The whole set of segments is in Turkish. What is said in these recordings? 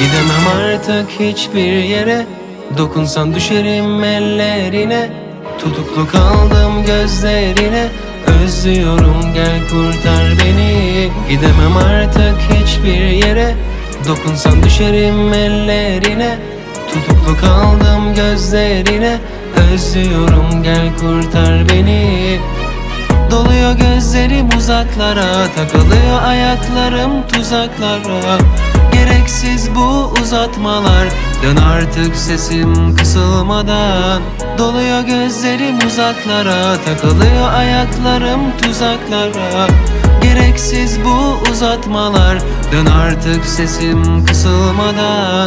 Gidemem artık hiçbir yere, dokunsan düşerim ellerine. Tutuklu kaldım gözlerine, özlüyorum gel kurtar beni. Gidemem artık hiçbir yere, dokunsan düşerim ellerine. Tutuklu kaldım gözlerine, özlüyorum gel kurtar beni. Doluyor gözlerim uzaklara, takılıyor ayaklarım tuzaklara. Gereksiz bu uzatmalar, dön artık sesim kısılmadan. Doluyor gözlerim uzaklara, takılıyor ayaklarım tuzaklara. Gereksiz bu uzatmalar, dön artık sesim kısılmadan.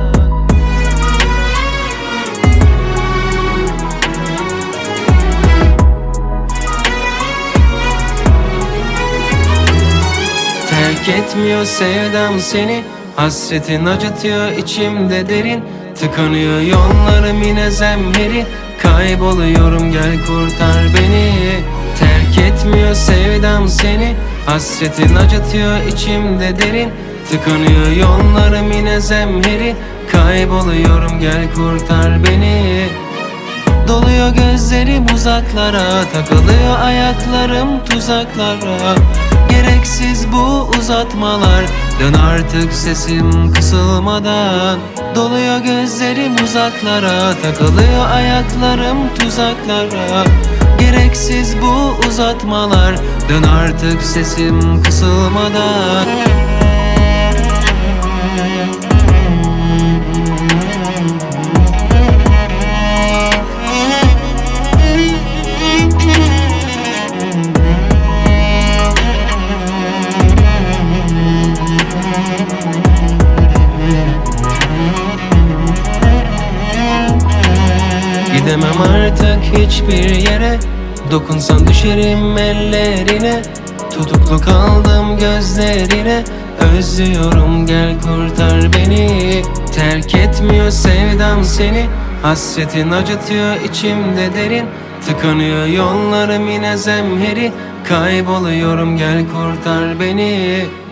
Terk etmiyor sevdam seni, hasretin acıtıyor içimde derin. Tıkanıyor yollarım yine zemheri, kayboluyorum gel kurtar beni. Terk etmiyor sevdam seni, hasretin acıtıyor içimde derin. Tıkanıyor yollarım yine zemheri, kayboluyorum gel kurtar beni. Doluyor gözlerim uzaklara, takılıyor ayaklarım tuzaklara. Gereksiz bu uzatmalar, dön artık sesim kısılmadan. Doluyor gözlerim uzaklara, takılıyor ayaklarım tuzaklara. Gereksiz bu uzatmalar, dön artık sesim kısılmadan. Gidemem artık hiçbir yere, dokunsan düşerim ellerine. Tutuklu kaldım gözlerine, özlüyorum gel kurtar beni. Terk etmiyor sevdam seni, hasretin acıtıyor içimde derin. Tıkanıyor yollarım yine zemheri, kayboluyorum gel kurtar beni.